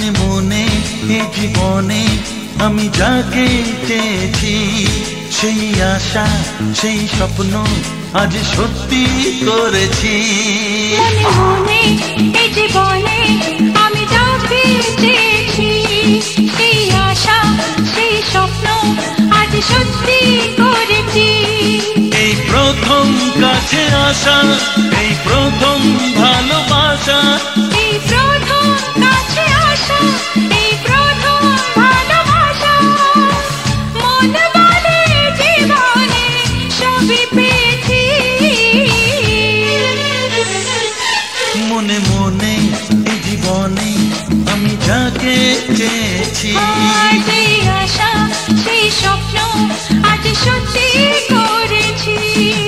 মনে মনে এ জীবনে আমি যাকে চেয়েছি, সেই আশা সেই স্বপ্ন আজ সত্যি করেছি। মনে মনে এ জীবনে আমি যাকে চেয়েছি, সেই আশা সেই স্বপ্ন আজ সত্যি করেছি। এই প্রথম কাছে আসা, এই প্রথম ভালোবাসা, এই প্রথম কাছে আসা, এই প্রথম ভালোবাসা। মন বলে জীবনে সবই পেয়েছি। মনে মনে এ জীবনে আমি যাকে চেয়েছি, সেই আশা সেই স্বপ্ন আজ সত্যি করেছি।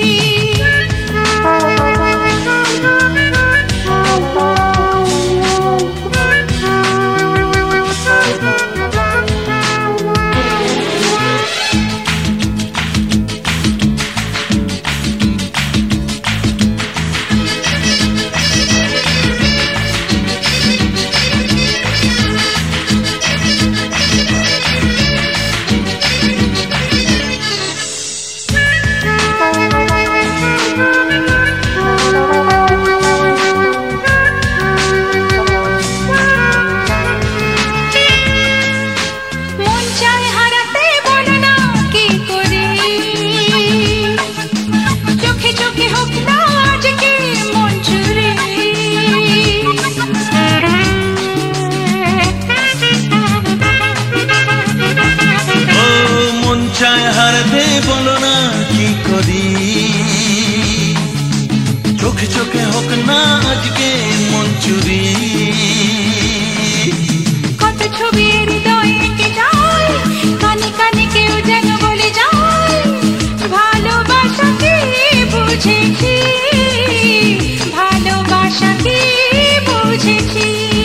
হারাতে বলো না কি করি, চোখে চোখে হোক না আজকে মন চুরি। কত ছবি হৃদয়ে এঁকে যায়, কানে কানে কেউ যেন বলে যায়, ভালোবাসা কি বুঝেছি, ভালোবাসা কি বুঝেছি।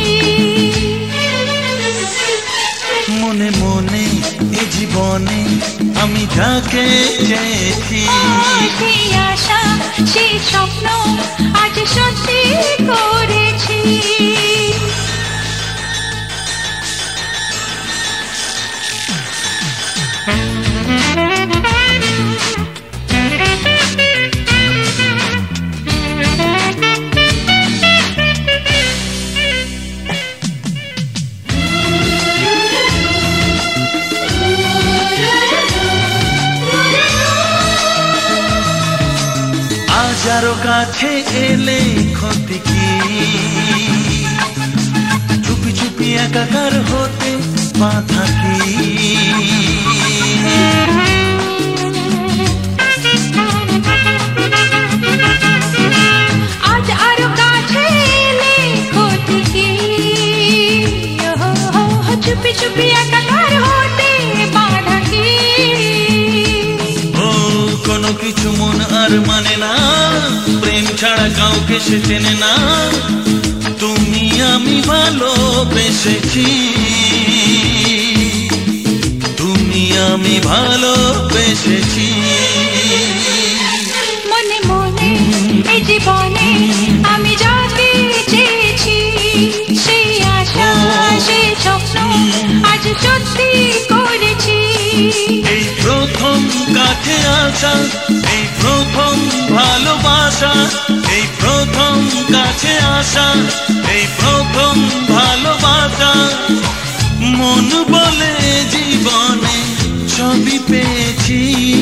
মনে মনে এ জীবনে আমি যাকে চেয়েছি, সেই আশা সেই স্বপ্ন আজ সত্যি করেছি। যারো কাছে এলে ক্ষতি কি, চুপি চুপি একাকার হতে বাধা কি। আজ আরো কাছে এলে ক্ষতি কি, চুপি চুপি একাকার হতে বাধা কি। ও কোনো কিছু মন আর মানে না, প্রেম ছাড়া কাউকে সে চেনে না। তুমি আমি ভালোবেসেছি, তুমি আমি ভালোবেসেছি। মনে মনে এই জীবনে আমি যাকে চেয়েছি, সেই আশা সেই স্বপ্ন আজ সত্যি করেছি। এই প্রথম কাছে আসা, এই প্রথম ভালোবাসা, এই প্রথম কাছে আসা, এই প্রথম ভালোবাসা। মন বলে জীবনে সবই পেয়েছি।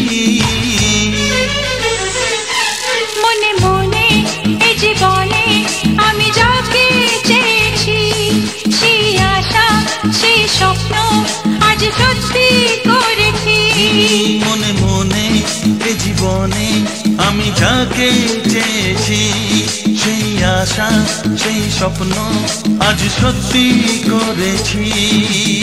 মনে মনে এই জীবনে আমি যাকে চেয়েছি, সেই আশা সেই স্বপ্ন আজ সত্যি করেছি। মনে মনে এ জীবনে আমি যাকে চেয়েছি, সেই আশা সেই স্বপ্ন আজ সত্যি করেছি।